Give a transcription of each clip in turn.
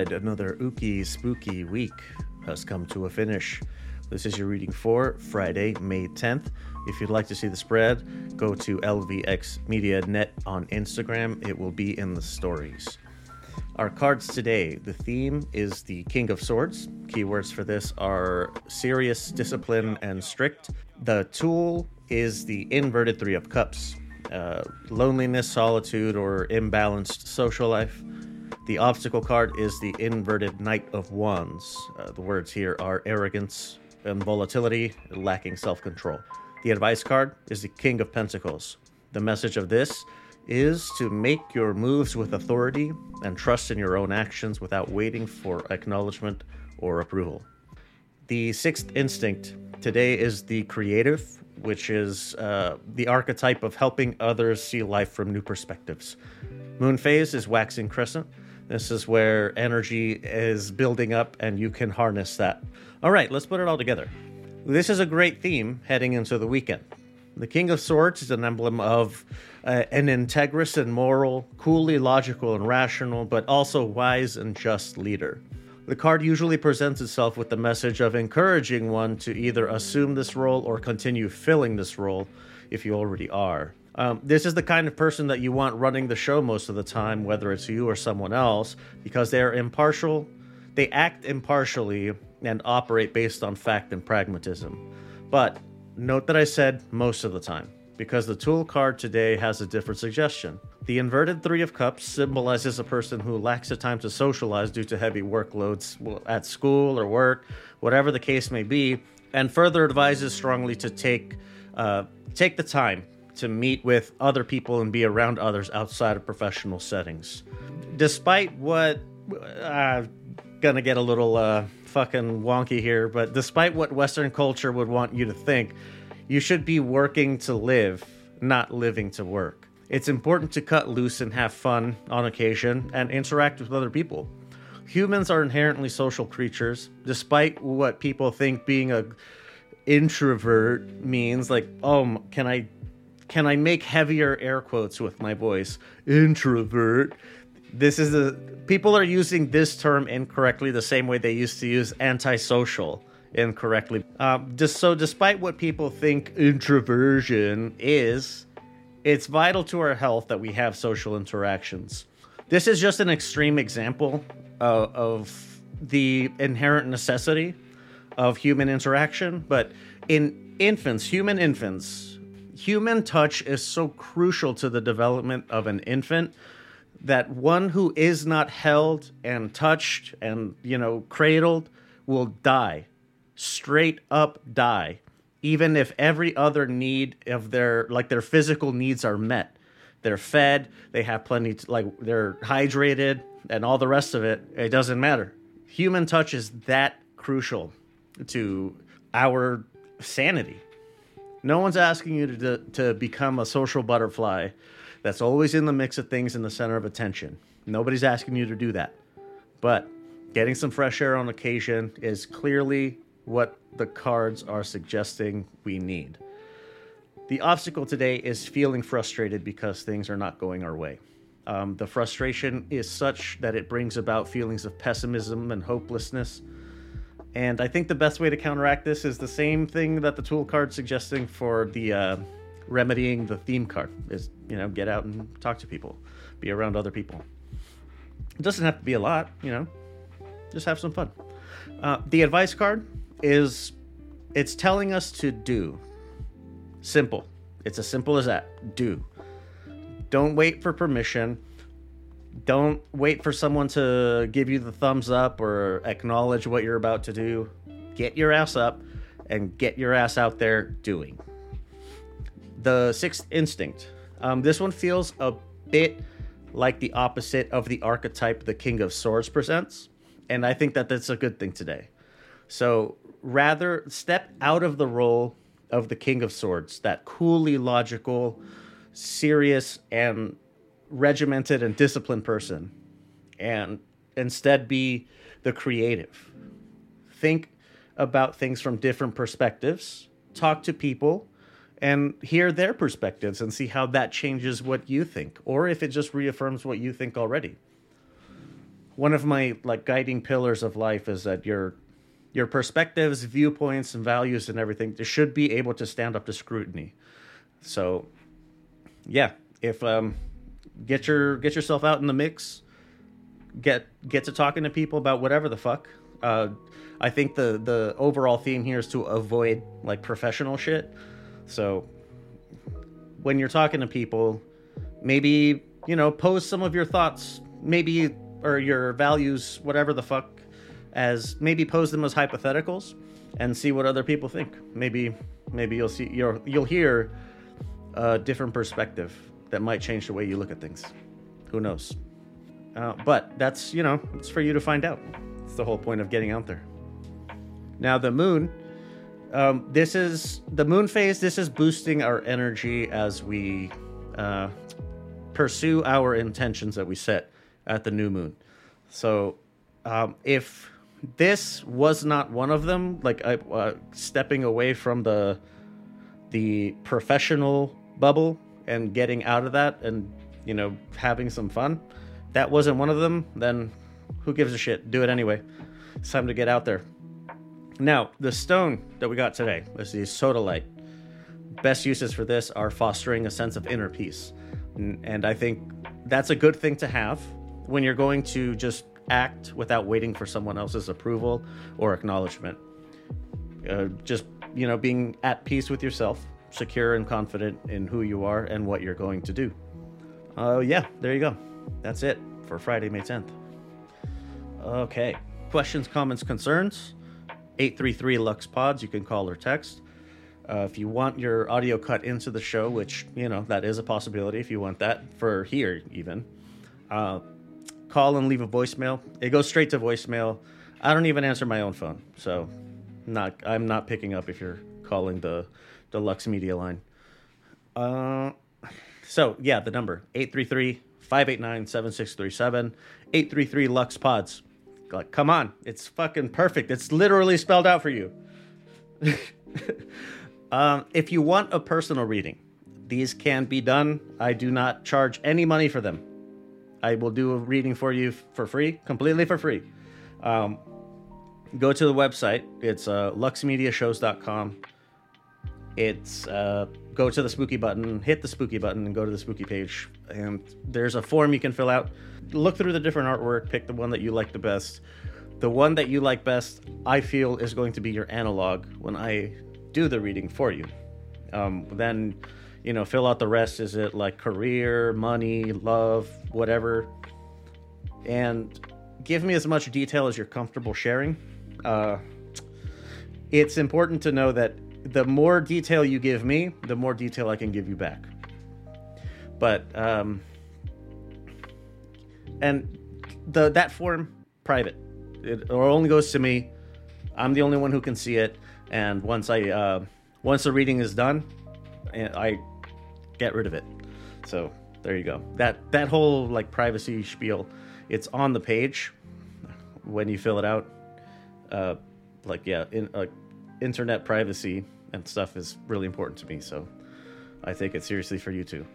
side, another ooky spooky week has come to a finish. This is your reading for Friday, May 10th. If you'd like to see the spread, go to LVX Media Net on Instagram. It will be in the stories. Our cards today, the theme is the King of Swords. Keywords for this are serious, discipline, and strict. The tool is the inverted Three of Cups. Loneliness, solitude, or imbalanced social life. The obstacle card is the inverted Knight of Wands. The words here are arrogance and volatility, lacking self-control. The advice card is the King of Pentacles. The message of this is to make your moves with authority and trust in your own actions without waiting for acknowledgement or approval. The sixth instinct today is the creative, which is the archetype of helping others see life from new perspectives. Moon phase is waxing crescent. This is where energy is building up and you can harness that. All right, let's put it all together. This is a great theme heading into the weekend. The King of Swords is an emblem of an integrous and moral, coolly logical and rational, but also wise and just leader. The card usually presents itself with the message of encouraging one to either assume this role or continue filling this role if you already are. This is the kind of person that you want running the show most of the time, whether it's you or someone else, because they're impartial, they act impartially, and operate based on fact and pragmatism. But note that I said most of the time, because the tool card today has a different suggestion. The inverted Three of Cups symbolizes a person who lacks the time to socialize due to heavy workloads at school or work, whatever the case may be, and further advises strongly to take the time to meet with other people and be around others outside of professional settings. Despite what, gonna get a little fucking wonky here, but despite what Western culture would want you to think, you should be working to live, not living to work. It's important to cut loose and have fun on occasion and interact with other people. Humans are inherently social creatures, despite what people think being a introvert means. Like, oh, can I make heavier air quotes with my voice? Introvert. People are using this term incorrectly the same way they used to use antisocial incorrectly. Despite what people think introversion is, it's vital to our health that we have social interactions. This is just an extreme example of the inherent necessity of human interaction, but in human infants, human touch is so crucial to the development of an infant that one who is not held and touched and, cradled will die. Straight up die. Even if every other need of their physical needs are met. They're fed, they have plenty, they're hydrated, and all the rest of it, it doesn't matter. Human touch is that crucial to our sanity. No one's asking you to become a social butterfly that's always in the mix of things in the center of attention. Nobody's asking you to do that. But getting some fresh air on occasion is clearly what the cards are suggesting we need. The obstacle today is feeling frustrated because things are not going our way. The frustration is such that it brings about feelings of pessimism and hopelessness. And I think the best way to counteract this is the same thing that the tool card's suggesting for the remedying the theme card is, get out and talk to people, be around other people. It doesn't have to be a lot, just have some fun. The advice card it's telling us to do. Simple. It's as simple as that. Do. Don't wait for permission. Don't wait for someone to give you the thumbs up or acknowledge what you're about to do. Get your ass up and get your ass out there doing. The sixth instinct. This one feels a bit like the opposite of the archetype the King of Swords presents, and I think that that's a good thing today. So rather step out of the role of the King of Swords, that coolly logical, serious, and regimented and disciplined person, and instead be the creative. Think about things from different perspectives, talk to people, and hear their perspectives and see how that changes what you think, or if it just reaffirms what you think already. one of my like guiding pillars of life is that your perspectives, viewpoints, and values and everything should be able to stand up to scrutiny. So, yeah, if get yourself out in the mix, get to talking to people about whatever the fuck. I think the overall theme here is to avoid like professional shit. So when you're talking to people, maybe, pose some of your thoughts, maybe, or your values, whatever the fuck, as maybe pose them as hypotheticals and see what other people think. Maybe you'll hear a different perspective that might change the way you look at things. Who knows? But that's, it's for you to find out. It's the whole point of getting out there. Now the moon, this is the moon phase. This is boosting our energy as we pursue our intentions that we set at the new moon. So if this was not one of them, like stepping away from the professional bubble and getting out of that and, having some fun, that wasn't one of them, then who gives a shit? Do it anyway. It's time to get out there. Now, the stone that we got today is the sodalite. Best uses for this are fostering a sense of inner peace. And I think that's a good thing to have when you're going to just act without waiting for someone else's approval or acknowledgement. Just, being at peace with yourself, secure and confident in who you are and what you're going to do. Yeah, there you go. That's it for Friday, May 10th. Okay. Questions, comments, concerns? 833-LUX-PODS. You can call or text. If you want your audio cut into the show, which, that is a possibility if you want that for here even, call and leave a voicemail. It goes straight to voicemail. I don't even answer my own phone, so I'm not picking up if you're calling the Lux Media line. So, yeah, the number, 833-589-7637, 833-LUX-PODS. Like, come on, it's fucking perfect. It's literally spelled out for you. If you want a personal reading, these can be done. I do not charge any money for them. I will do a reading for you for free, completely for free. Go to the website. It's luxmediashows.com. It's go to the spooky button, hit the spooky button, and go to the spooky page. And there's a form you can fill out. Look through the different artwork, pick the one that you like the best. The one that you like best, I feel, is going to be your analog when I do the reading for you. Then, fill out the rest. Is it like career, money, love, whatever? And give me as much detail as you're comfortable sharing. It's important to know that the more detail you give me, the more detail I can give you back. But, and that form, private. It only goes to me. I'm the only one who can see it. And once the reading is done, I get rid of it. So there you go. That whole like privacy spiel, it's on the page when you fill it out. Internet privacy and stuff is really important to me. So I take it seriously for you too.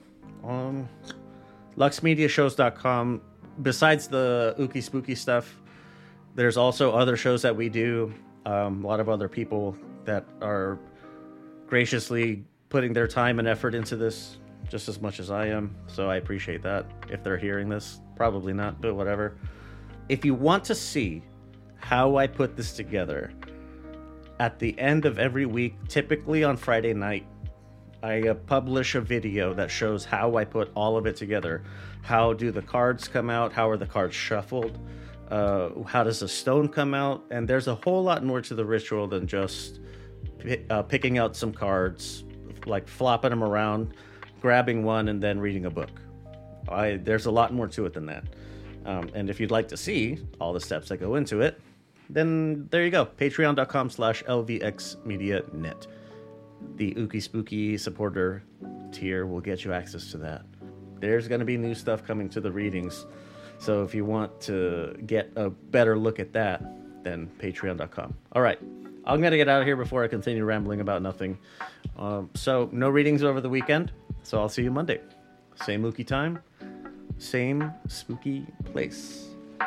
luxmediashows.com. Besides the ooky spooky stuff, there's also other shows that we do. A lot of other people that are graciously putting their time and effort into this just as much as I am. So I appreciate that. If they're hearing this, probably not, but whatever. If you want to see how I put this together, at the end of every week, typically on Friday night, I publish a video that shows how I put all of it together. How do the cards come out? How are the cards shuffled? How does the stone come out? And there's a whole lot more to the ritual than just picking out some cards, like flopping them around, grabbing one, and then reading a book. There's a lot more to it than that. And if you'd like to see all the steps that go into it, then there you go. Patreon.com/LVXMediaNet. The Ookie Spooky supporter tier will get you access to that. There's going to be new stuff coming to the readings. So if you want to get a better look at that, then patreon.com. All right. I'm going to get out of here before I continue rambling about nothing. So no readings over the weekend. So I'll see you Monday. Same Ookie time. Same spooky place.